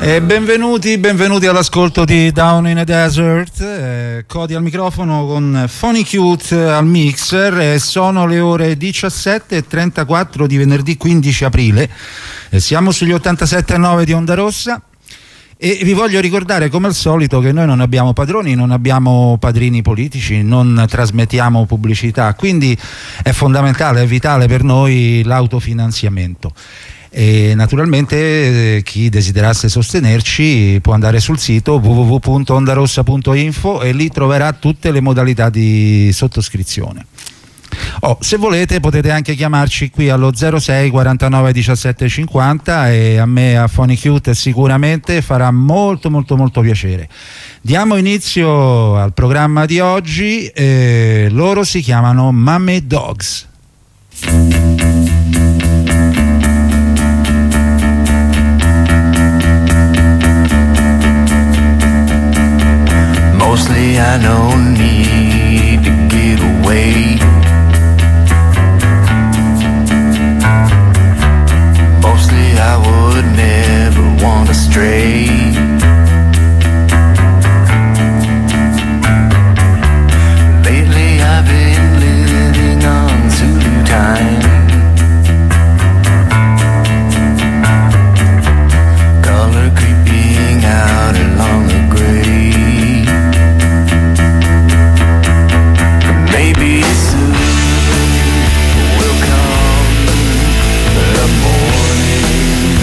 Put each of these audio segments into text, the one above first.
Benvenuti all'ascolto di Down in a Desert. Cody al microfono con Phony Cute al mixer. Sono le ore 17:34 di venerdì 15 aprile. Siamo sugli 87,9 di Onda Rossa. E vi voglio ricordare come al solito che noi non abbiamo padroni, non abbiamo padrini politici, non trasmettiamo pubblicità, quindi è fondamentale, è vitale per noi l'autofinanziamento. E naturalmente chi desiderasse sostenerci può andare sul sito www.ondarossa.info e lì troverà tutte le modalità di sottoscrizione. Se volete potete anche chiamarci qui allo 06 49 17 50 e a me, a Phony Cute, sicuramente farà molto piacere. Diamo inizio al programma di oggi. Loro si chiamano Mummy Dogs. Mostly I don't need to get away. Mostly I would never want to stray. Lately I've been living on Zulu time. Color creeping out along the gray. Maybe soon will come the morning.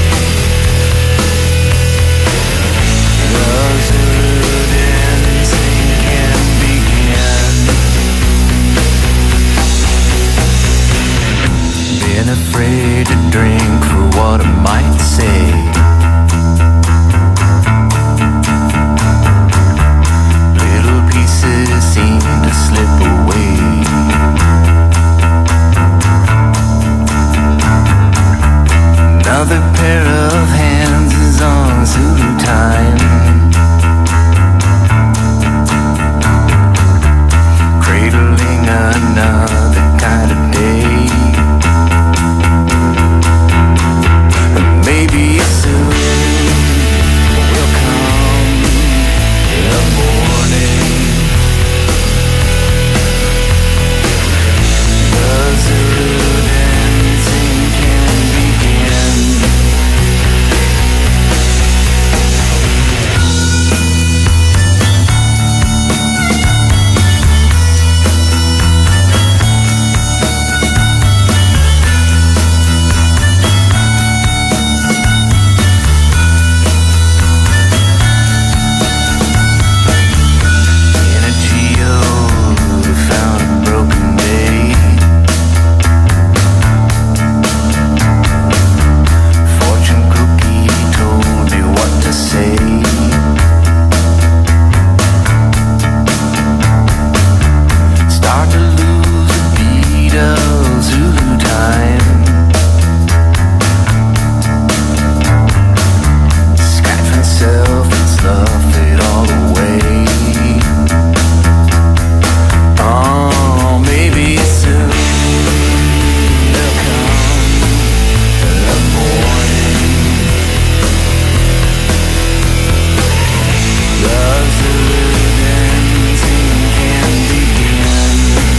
The Zulu dancing can begin. Been afraid to drink for what I might say. Little pieces seem to slip away. Another pair of hands is on Zulu time. Cradling another kind of day. Maybe soon will come the morning. The Zulu dancing can begin. In a geode found a broken day. Fortune cookie told me what to say. Start to lose the beat of Zulu time. Scratch myself and slough it all away. Oh, maybe soon will come the morning. The Zulu dancing can begin.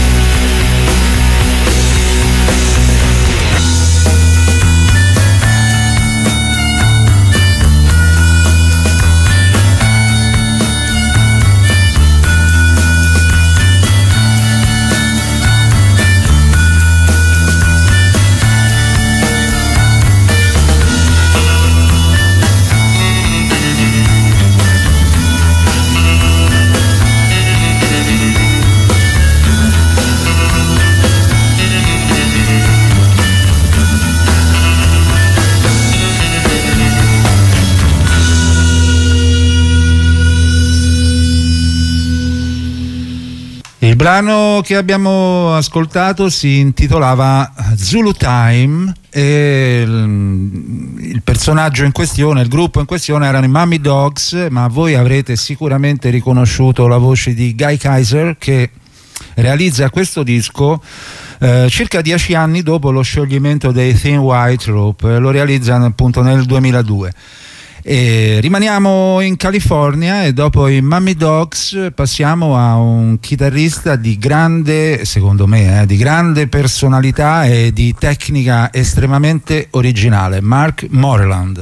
Il brano che abbiamo ascoltato si intitolava Zulu Time e il personaggio in questione, il gruppo in questione erano i Mummy Dogs, ma voi avrete sicuramente riconosciuto la voce di Guy Kaiser che realizza questo disco circa 10 anni dopo lo scioglimento dei Thin White Rope. Lo realizzano appunto nel 2002. E rimaniamo in California e dopo i Mummy Dogs passiamo a un chitarrista di grande, secondo me, di grande personalità e di tecnica estremamente originale, Mark Moreland.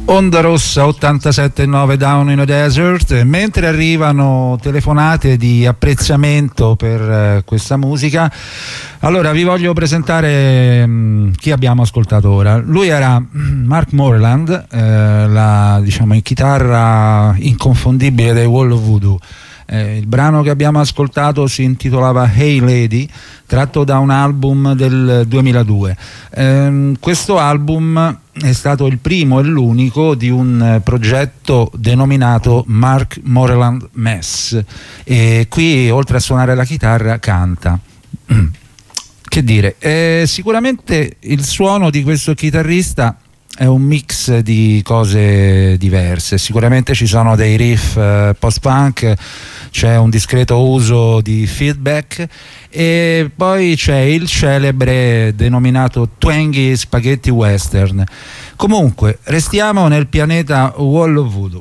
Onda Rossa 87.9 Down in a Desert. Mentre arrivano telefonate di apprezzamento per questa musica, allora vi voglio presentare chi abbiamo ascoltato ora. Lui era Mark Moreland, la diciamo chitarra inconfondibile dei Wall of Voodoo. Il brano che abbiamo ascoltato si intitolava Hey Lady, tratto da un album del 2002. Questo album è stato il primo e l'unico di un progetto denominato Mark Moreland Mess, e qui oltre a suonare la chitarra canta. Che dire, sicuramente il suono di questo chitarrista è un mix di cose diverse. Sicuramente ci sono dei riff post-punk, c'è un discreto uso di feedback e poi c'è il celebre denominato twangy spaghetti western. Comunque restiamo nel pianeta Wall of Voodoo.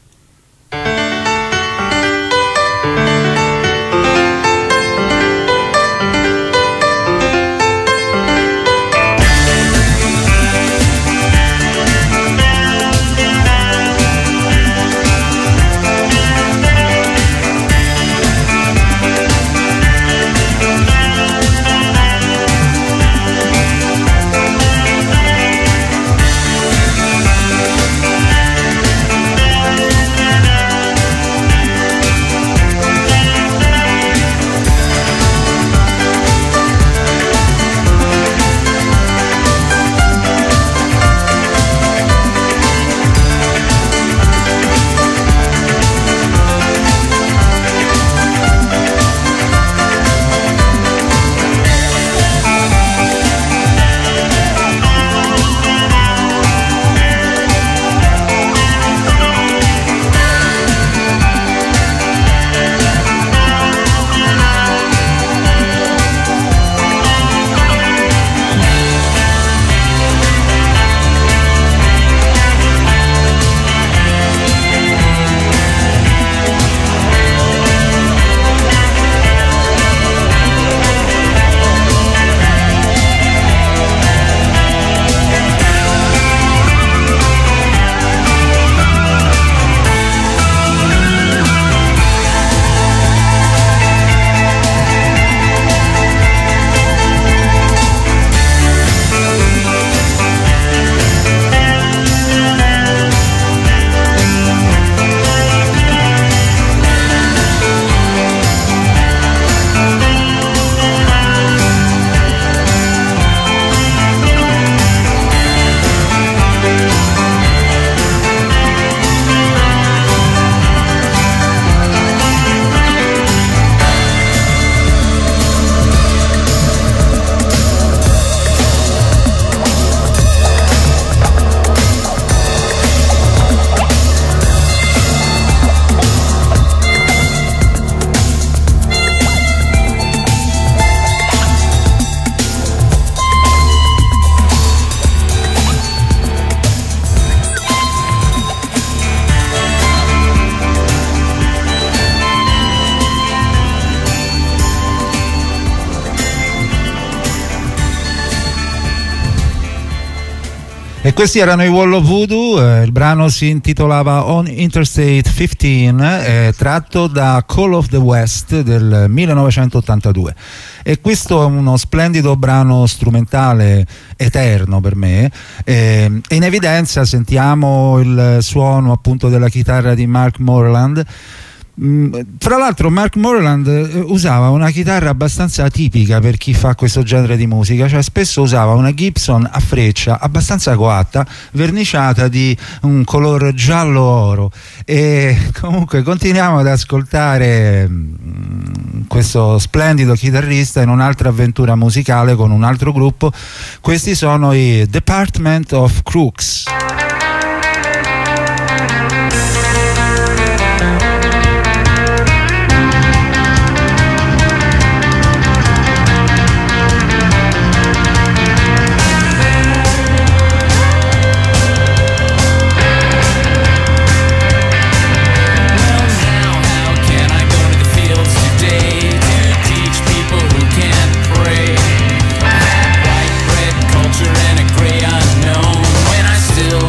E questi erano i Wall of Voodoo. Il brano si intitolava On Interstate 15, tratto da Call of the West del 1982. E questo è uno splendido brano strumentale eterno per me. In evidenza sentiamo il suono appunto della chitarra di Mark Moreland. Fra l'altro Mark Moreland usava una chitarra abbastanza atipica per chi fa questo genere di musica, cioè spesso usava una Gibson a freccia abbastanza coatta, verniciata di un color giallo oro. E comunque continuiamo ad ascoltare questo splendido chitarrista in un'altra avventura musicale con un altro gruppo. Questi sono i Department of Crooks. Culture and a gray unknown when I still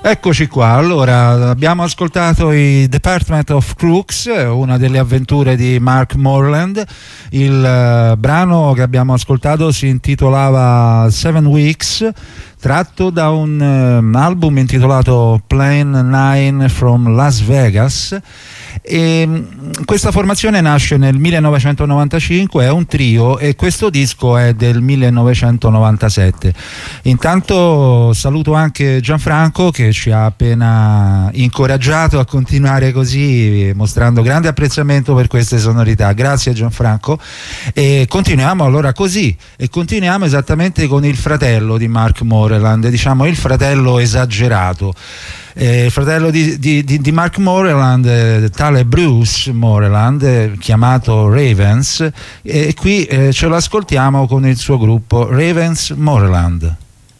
Eccoci qua, allora abbiamo ascoltato i Department of Crooks, una delle avventure di Mark Moreland. Il brano che abbiamo ascoltato si intitolava 7 Weeks, tratto da un album intitolato Plane 9 from Las Vegas. E questa formazione nasce nel 1995, è un trio e questo disco è del 1997. Intanto saluto anche Gianfranco che ci ha appena incoraggiato a continuare così, mostrando grande apprezzamento per queste sonorità. Grazie Gianfranco, e continuiamo allora così, e continuiamo esattamente con il fratello di Mark Moreland, diciamo il fratello esagerato. Il fratello di Mark Moreland, tale Bruce Moreland, chiamato Ravens, e qui ce lo ascoltiamo con il suo gruppo Ravens Moreland.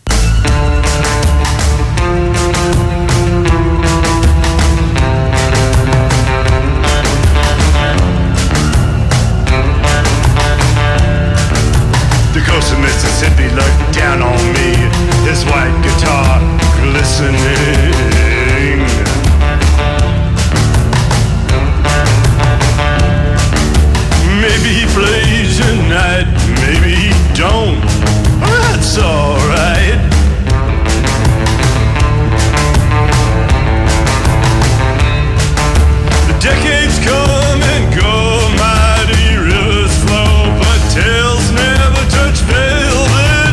The coast of Mississippi looked down on me, his white guitar glistening. Maybe he plays at night, maybe he don't. That's alright. The decades come and go, mighty rivers flow, but tales never touch velvet.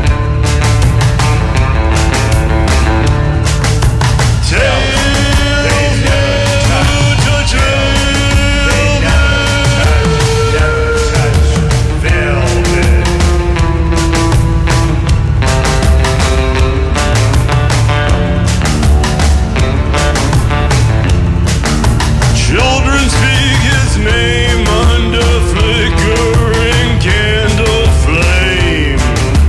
Tales never touch velvet. Children speak his name under flickering candle flame.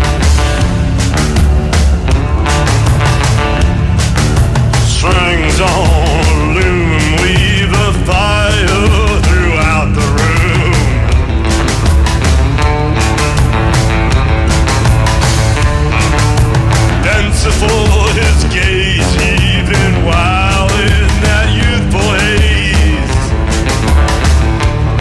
Strings on a loom weave a fire throughout the room. Fanciful his gaze, even while in that youthful haze.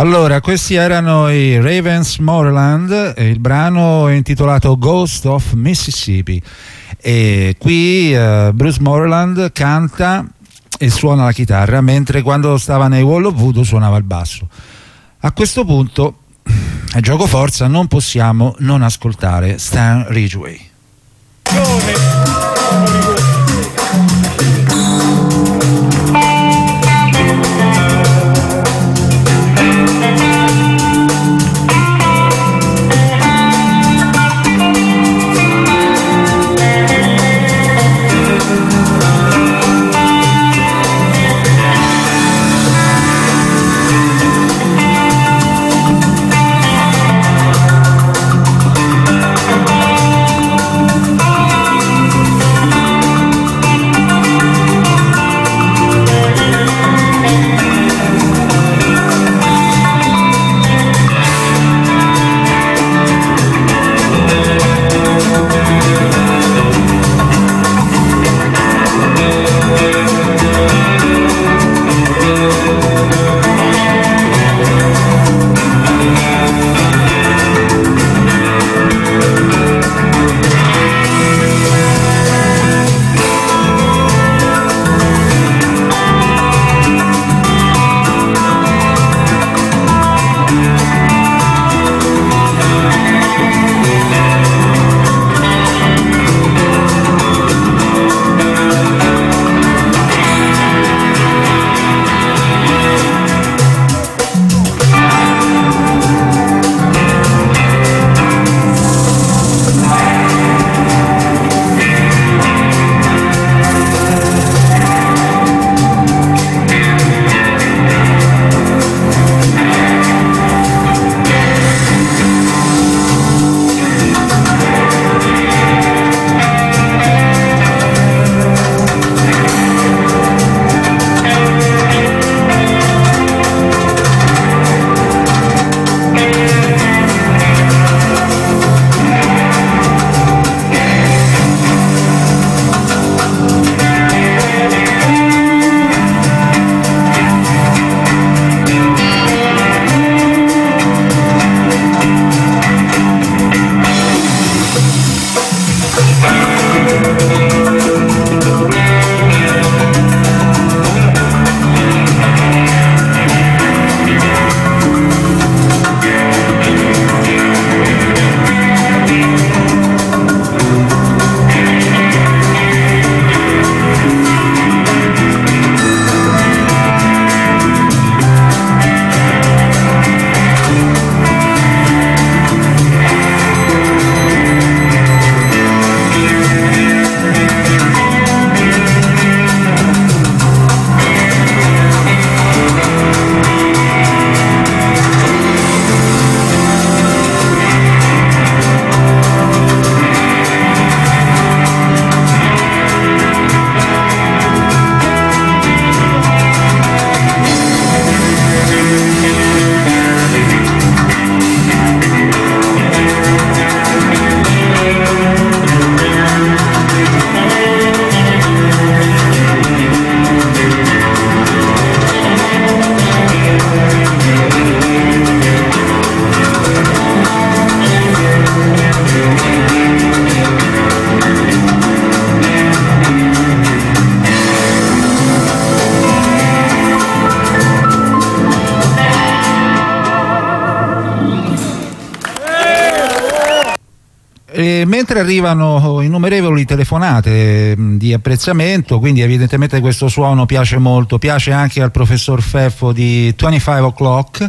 Allora, questi erano i Ravensmoreland, il brano è intitolato Ghost of Mississippi, e qui Bruce Moreland canta e suona la chitarra, mentre quando stava nei Wall of Voodoo suonava il basso. A questo punto, a gioco forza, non possiamo non ascoltare Stan Ridgway. Mentre arrivano innumerevoli telefonate di apprezzamento, quindi evidentemente questo suono piace molto, piace anche al professor Feffo di 25 O'Clock.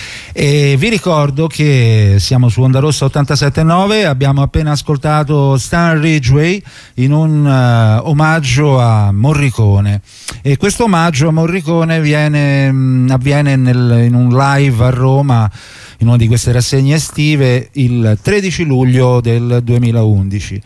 E vi ricordo che siamo su Onda Rossa 87.9, abbiamo appena ascoltato Stan Ridgway in un omaggio a Morricone, e questo omaggio a Morricone avviene in un live a Roma, in una di queste rassegne estive, il 13 luglio del 2011.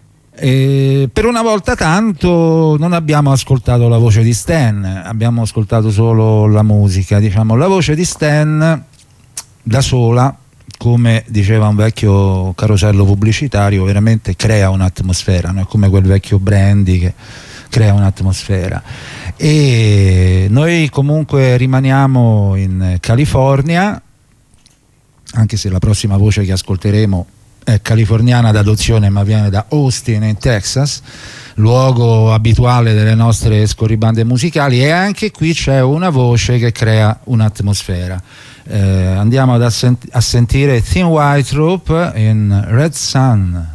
Per una volta tanto non abbiamo ascoltato la voce di Stan, abbiamo ascoltato solo la musica, diciamo. La voce di Stan da sola, come diceva un vecchio carosello pubblicitario, veramente crea un'atmosfera, no? È come quel vecchio brandy che crea un'atmosfera. E noi comunque rimaniamo in California, anche se la prossima voce che ascolteremo è californiana d'adozione ma viene da Austin in Texas, luogo abituale delle nostre scorribande musicali, e anche qui c'è una voce che crea un'atmosfera. Andiamo a sentire Thin White Rope in Red Sun.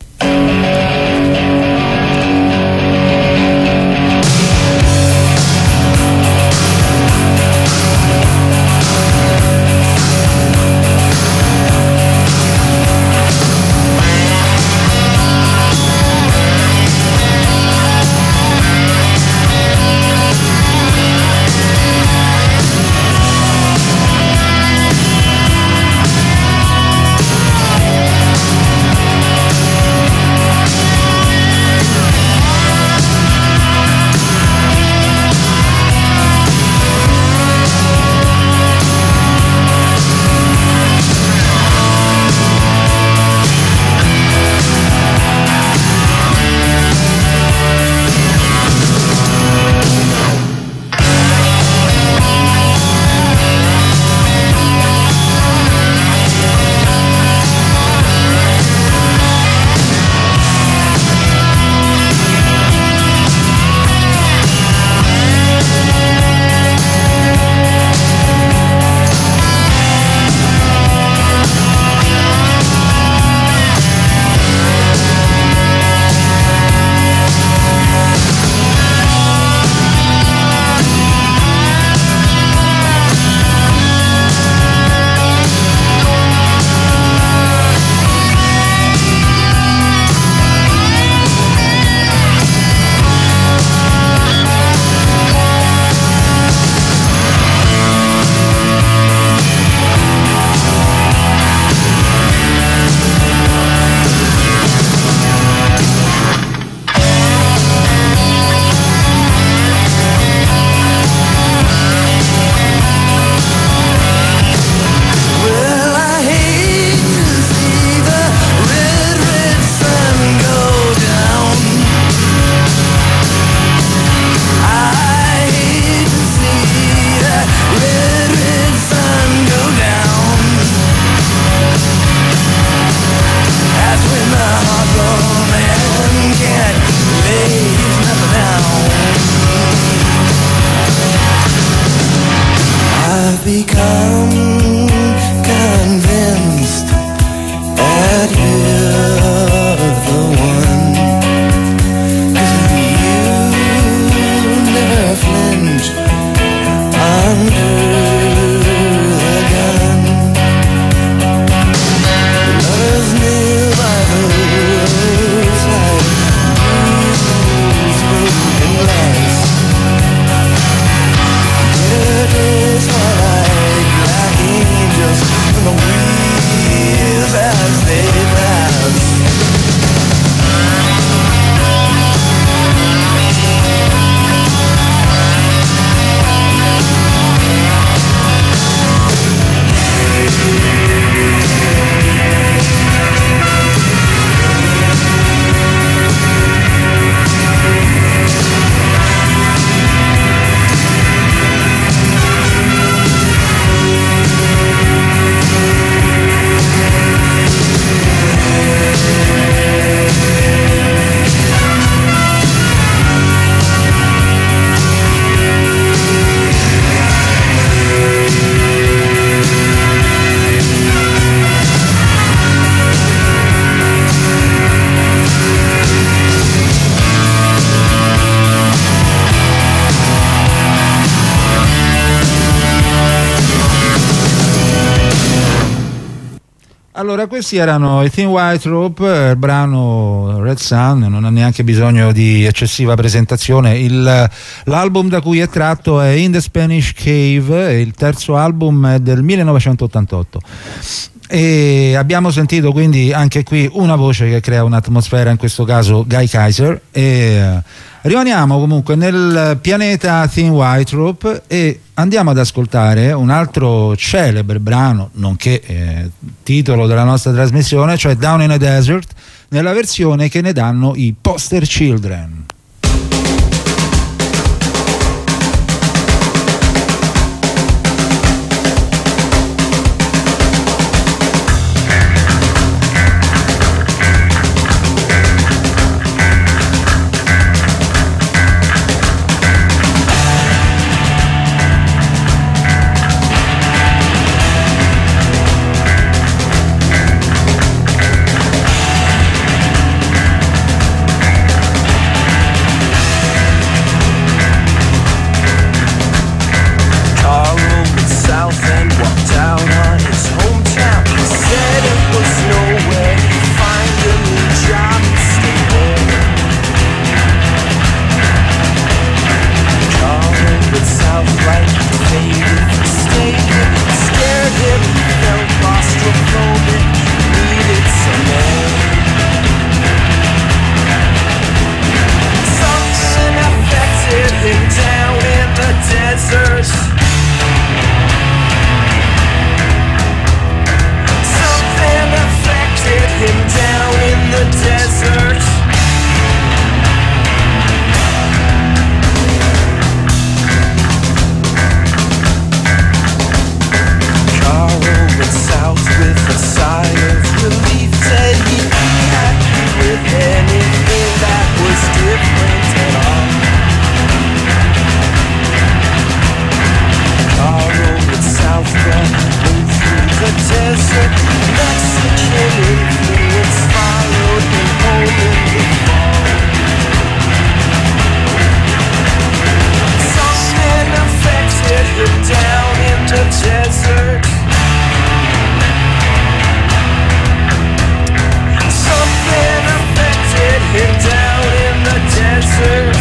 Allora, questi erano i Thin White Rope, il brano Red Sun, non ha neanche bisogno di eccessiva presentazione. L'album da cui è tratto è In the Spanish Cave, il terzo album è del 1988. E abbiamo sentito quindi anche qui una voce che crea un'atmosfera, in questo caso Guy Kaiser, e rimaniamo comunque nel pianeta Thin White Rope e andiamo ad ascoltare un altro celebre brano, nonché titolo della nostra trasmissione, cioè Down in a Desert, nella versione che ne danno i Poster Children. desert.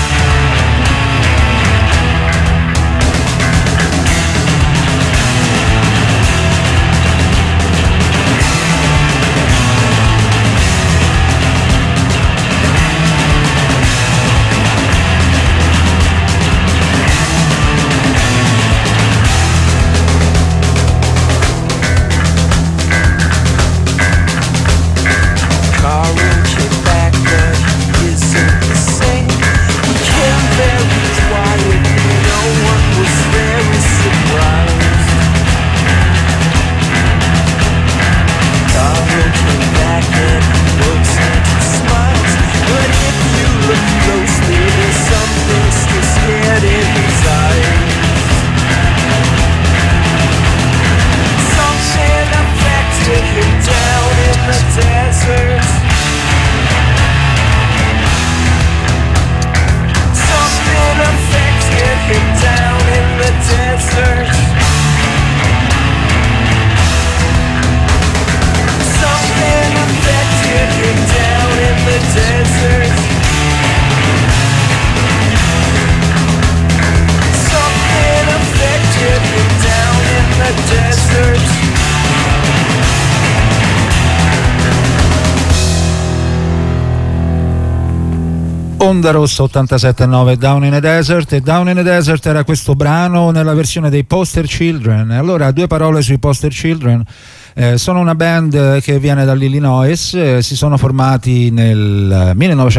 Onda Rossa 87.9 Down in a Desert, e Down in a Desert era questo brano nella versione dei Poster Children. Allora, due parole sui Poster Children. Sono una band che viene dall'Illinois, si sono formati nel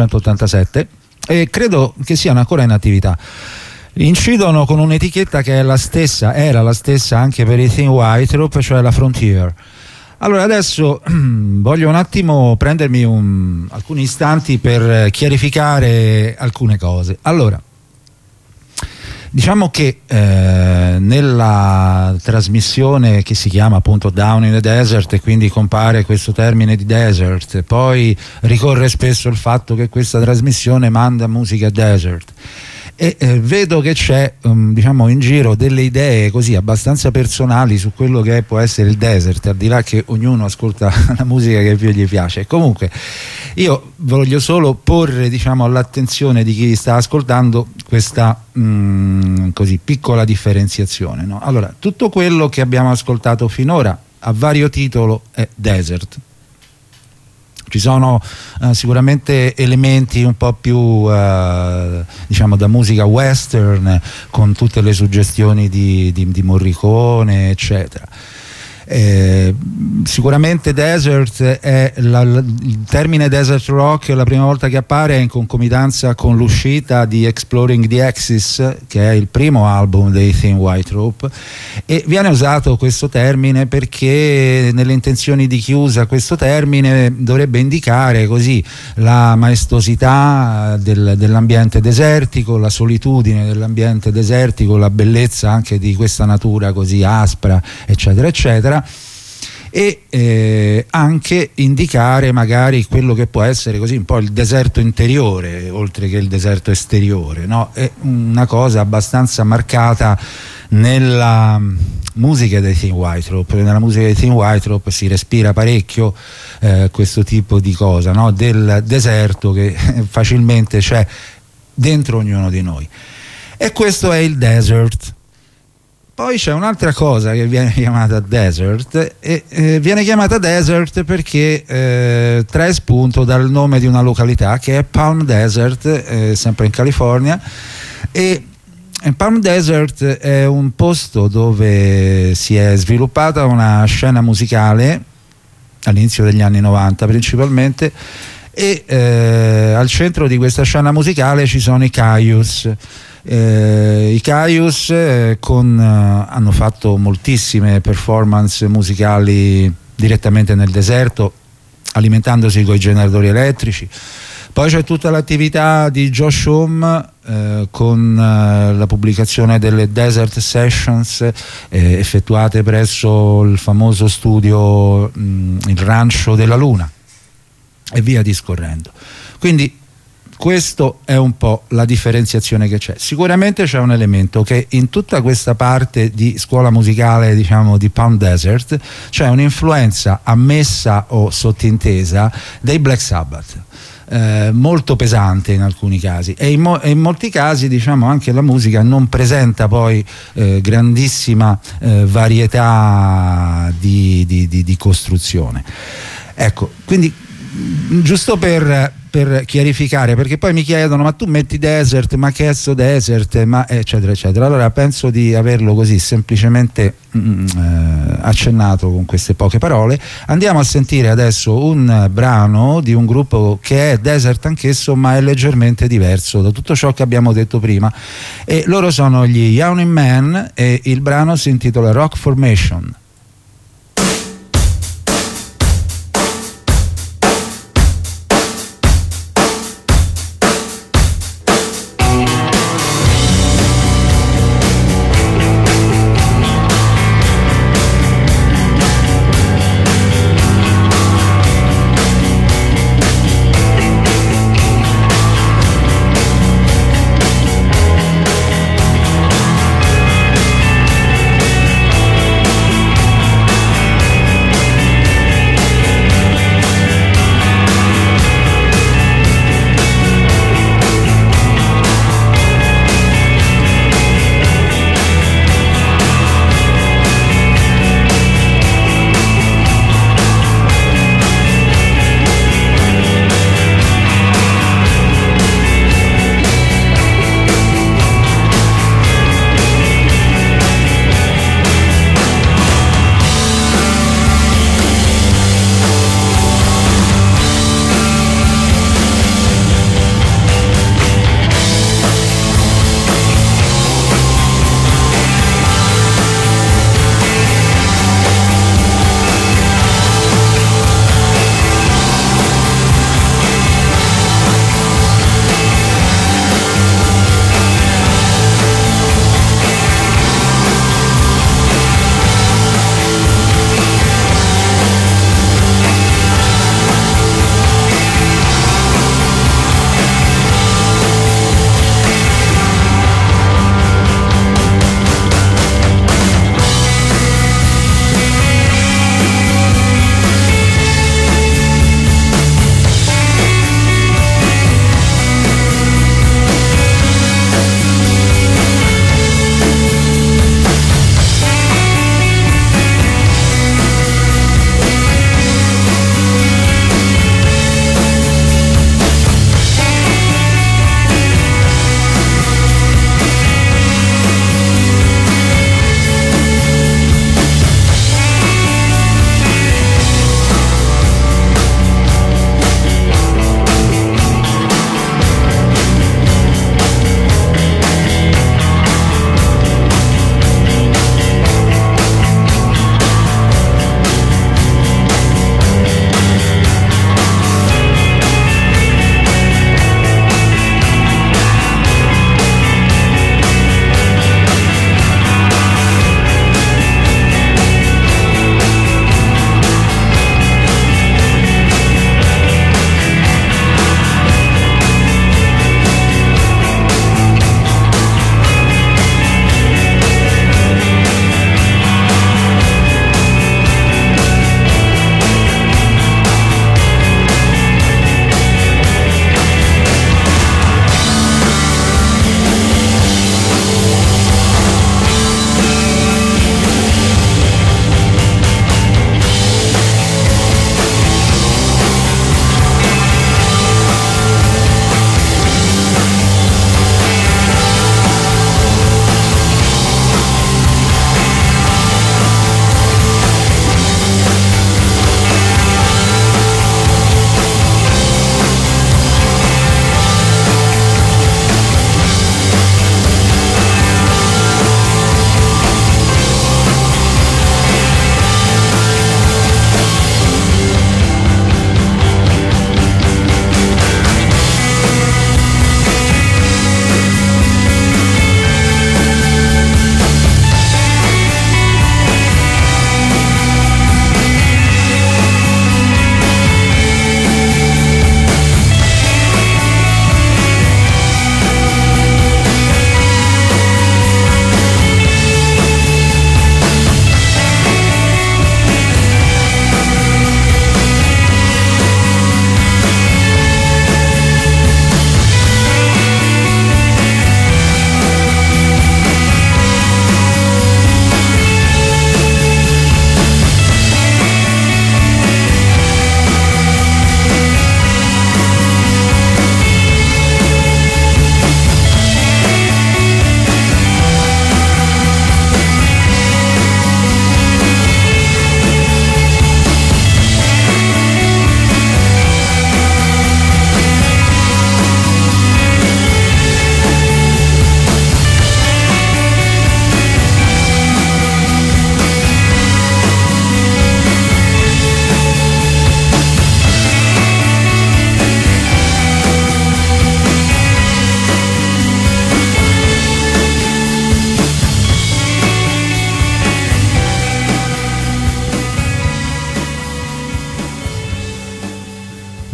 1987 e credo che siano ancora in attività. Incidono con un'etichetta che è la stessa, era la stessa anche per i Thin White Rope, cioè la Frontier. Allora adesso voglio un attimo prendermi alcuni istanti per chiarificare alcune cose. Allora, diciamo che nella trasmissione che si chiama appunto Down in the Desert, e quindi compare questo termine di desert, poi ricorre spesso il fatto che questa trasmissione manda musica desert. E vedo che c'è diciamo in giro delle idee così abbastanza personali su quello che può essere il desert, al di là che ognuno ascolta la musica che più gli piace. Comunque io voglio solo porre diciamo all'attenzione di chi sta ascoltando questa così piccola differenziazione, no? Allora, tutto quello che abbiamo ascoltato finora a vario titolo è desert. Ci sono sicuramente elementi un po' più diciamo da musica western, con tutte le suggestioni di Morricone eccetera. Sicuramente desert è il termine desert rock la prima volta che appare in concomitanza con l'uscita di Exploring the Axis, che è il primo album dei Thin White Rope, e viene usato questo termine perché nelle intenzioni di chi usa questo termine dovrebbe indicare così la maestosità dell'ambiente desertico, la solitudine dell'ambiente desertico, la bellezza anche di questa natura così aspra eccetera eccetera, e anche indicare magari quello che può essere così un po' il deserto interiore oltre che il deserto esteriore, no? È una cosa abbastanza marcata nella musica dei Thin White Rope. Nella musica dei Thin White Rope si respira parecchio questo tipo di cosa, no? Del deserto che facilmente c'è dentro ognuno di noi, e questo è il desert. Poi c'è un'altra cosa che viene chiamata desert, e viene chiamata desert perché trae spunto dal nome di una località che è Palm Desert, sempre in California, e Palm Desert è un posto dove si è sviluppata una scena musicale all'inizio degli anni 90 principalmente, e al centro di questa scena musicale ci sono i Caius. I Caius hanno fatto moltissime performance musicali direttamente nel deserto, alimentandosi coi generatori elettrici. Poi c'è tutta l'attività di Josh Homme con la pubblicazione delle Desert Sessions effettuate presso il famoso studio il Rancho della Luna, e via discorrendo. Quindi questo è un po' la differenziazione che c'è. Sicuramente c'è un elemento che in tutta questa parte di scuola musicale, diciamo, di Palm Desert, c'è un'influenza ammessa o sottintesa dei Black Sabbath. molto pesante in alcuni casi, e in molti casi, diciamo, anche la musica non presenta poi grandissima varietà di costruzione. Ecco, quindi giusto per chiarificare, perché poi mi chiedono: ma tu metti Desert, ma che è sto Desert, ma eccetera eccetera. Allora penso di averlo così semplicemente accennato con queste poche parole. Andiamo a sentire adesso un brano di un gruppo che è Desert anch'esso, ma è leggermente diverso da tutto ciò che abbiamo detto prima, e loro sono gli Yawning Man e il brano si intitola Rock Formation.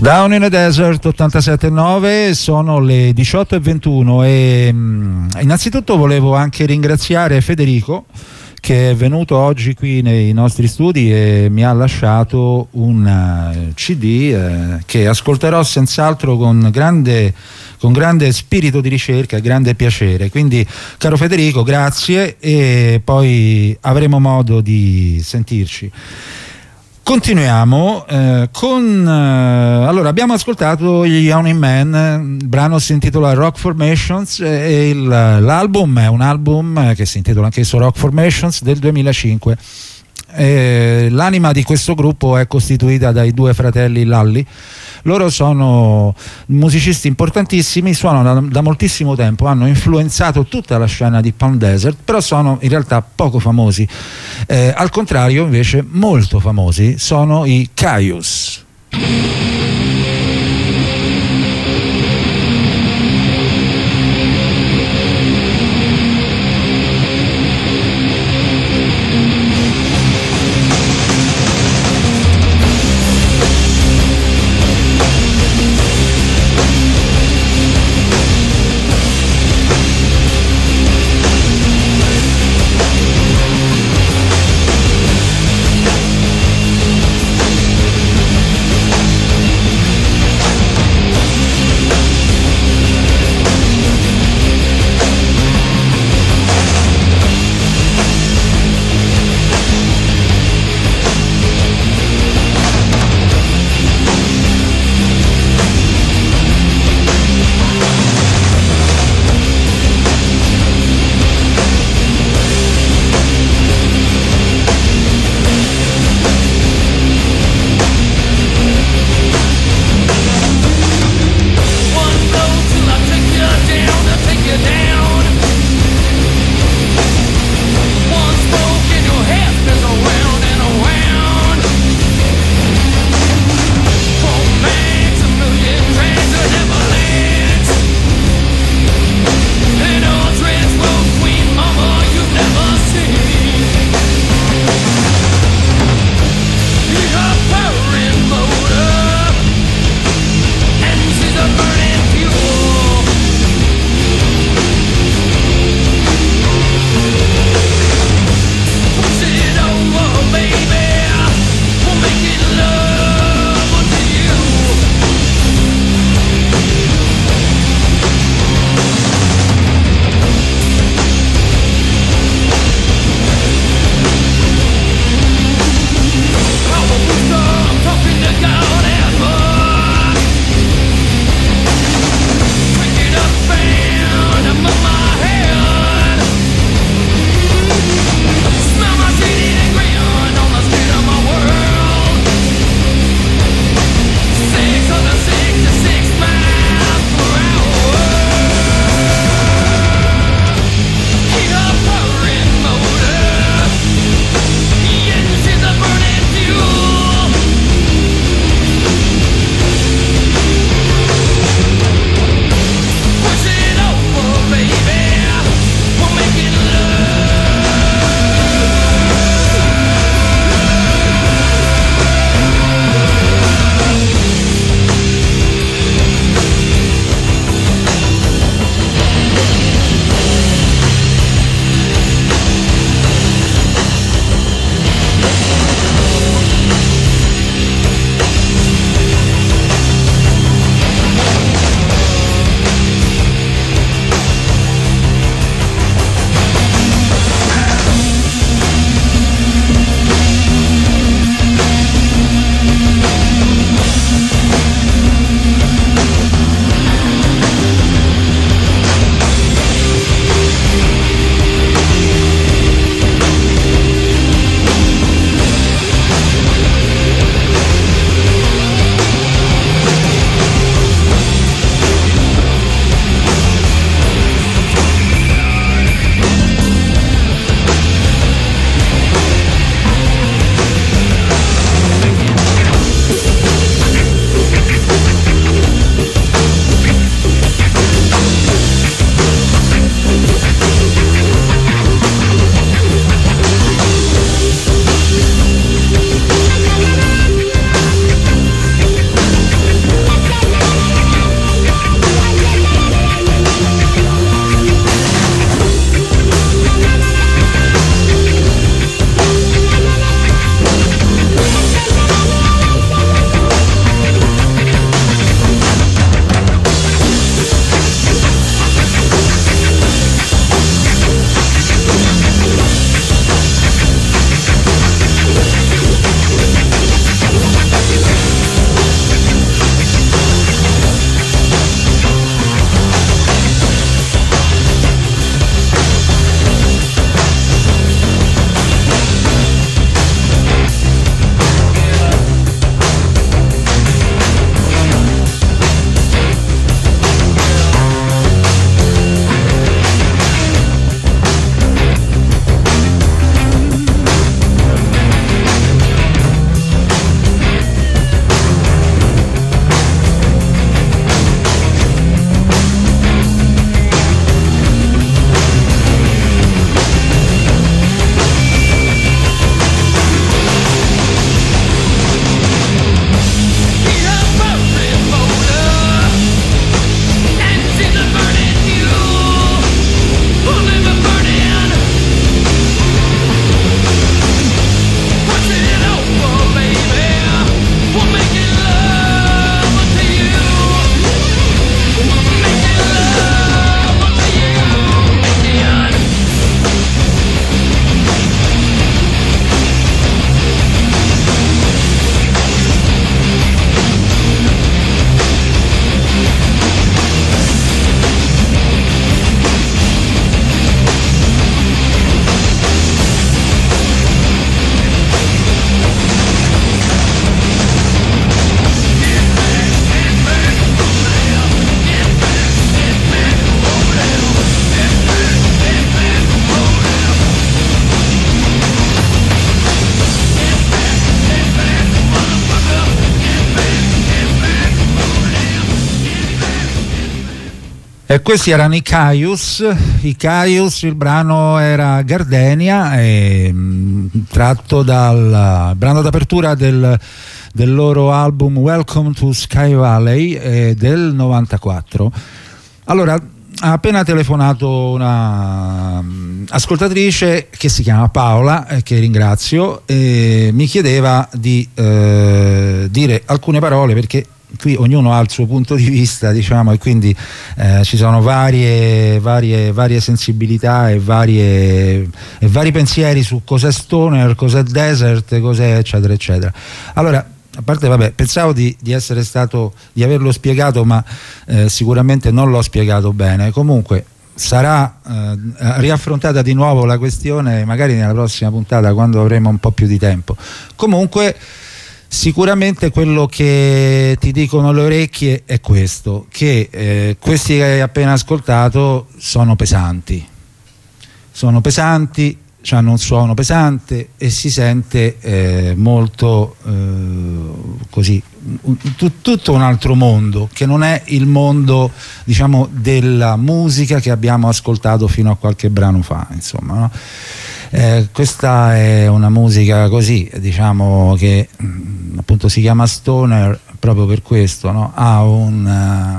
Down in a Desert 87.9, sono le 18.21 e innanzitutto volevo anche ringraziare Federico che è venuto oggi qui nei nostri studi e mi ha lasciato un CD che ascolterò senz'altro con grande spirito di ricerca e grande piacere. Quindi, caro Federico, grazie e poi avremo modo di sentirci. Continuiamo allora abbiamo ascoltato gli Yawning Man, il brano si intitola Rock Formations e l'album è un album che si intitola anch'esso Rock Formations del 2005. L'anima di questo gruppo è costituita dai due fratelli Lalli. Loro sono musicisti importantissimi, suonano da moltissimo tempo, hanno influenzato tutta la scena di Palm Desert, però sono in realtà poco famosi. Al contrario, invece, molto famosi sono i Kyuss. E questi erano i Caius, il brano era Gardenia, tratto dal brano d'apertura del loro album Welcome to Sky Valley del 94. Allora, ha appena telefonato una ascoltatrice che si chiama Paola, che ringrazio, e mi chiedeva di dire alcune parole, perché qui ognuno ha il suo punto di vista, diciamo, e quindi ci sono varie sensibilità e vari pensieri su cos'è stoner, cos'è desert, cos'è eccetera eccetera. Allora, a parte, vabbè, pensavo di averlo spiegato, ma sicuramente non l'ho spiegato bene. Comunque sarà riaffrontata di nuovo la questione magari nella prossima puntata, quando avremo un po' più di tempo. Comunque sicuramente quello che ti dicono le orecchie è questo, che questi che hai appena ascoltato sono pesanti, hanno un suono pesante e si sente molto così, tutto un altro mondo, che non è il mondo, diciamo, della musica che abbiamo ascoltato fino a qualche brano fa, insomma, no? Questa è una musica così, diciamo, che appunto si chiama stoner proprio per questo, no? Ha un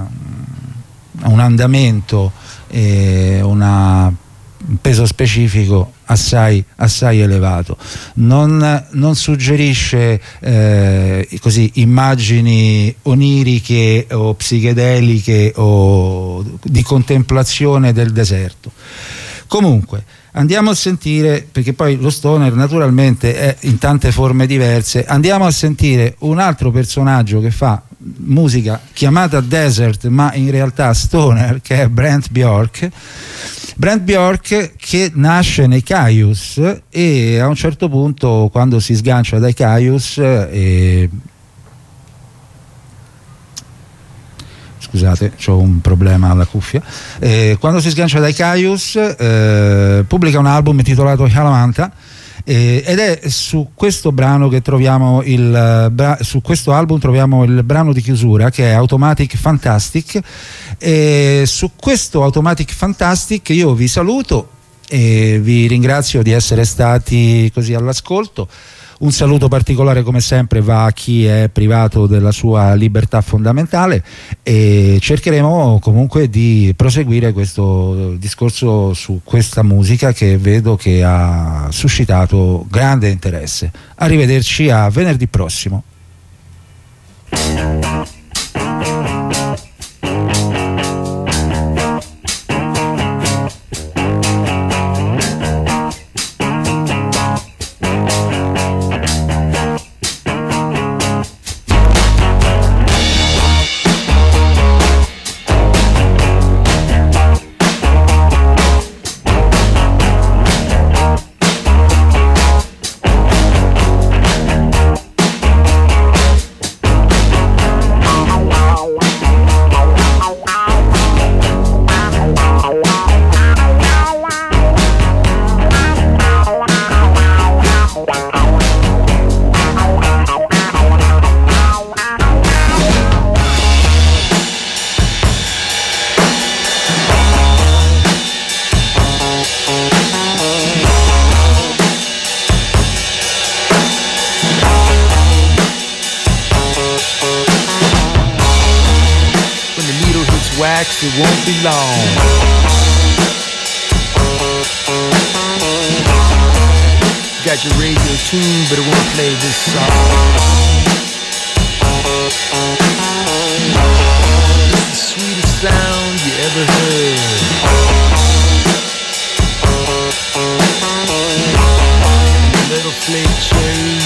andamento e un peso specifico assai elevato, non suggerisce così immagini oniriche o psichedeliche o di contemplazione del deserto. Comunque andiamo a sentire, perché poi lo stoner naturalmente è in tante forme diverse, andiamo a sentire un altro personaggio che fa musica chiamata desert ma in realtà stoner, che è Brent Bjork, che nasce nei Caius e a un certo punto, quando si sgancia dai Caius, scusate, c'ho un problema alla cuffia, quando si sgancia dai Caius pubblica un album intitolato Halamanta, ed è su questo brano che troviamo su questo album troviamo il brano di chiusura, che è Automatic Fantastic, e su questo Automatic Fantastic io vi saluto e vi ringrazio di essere stati così all'ascolto. Un saluto particolare, come sempre, va a chi è privato della sua libertà fondamentale, e cercheremo comunque di proseguire questo discorso su questa musica che vedo che ha suscitato grande interesse. Arrivederci a venerdì prossimo. It won't be long. Got your radio tuned, but it won't play this song. It's the sweetest sound you ever heard. Little flake cherry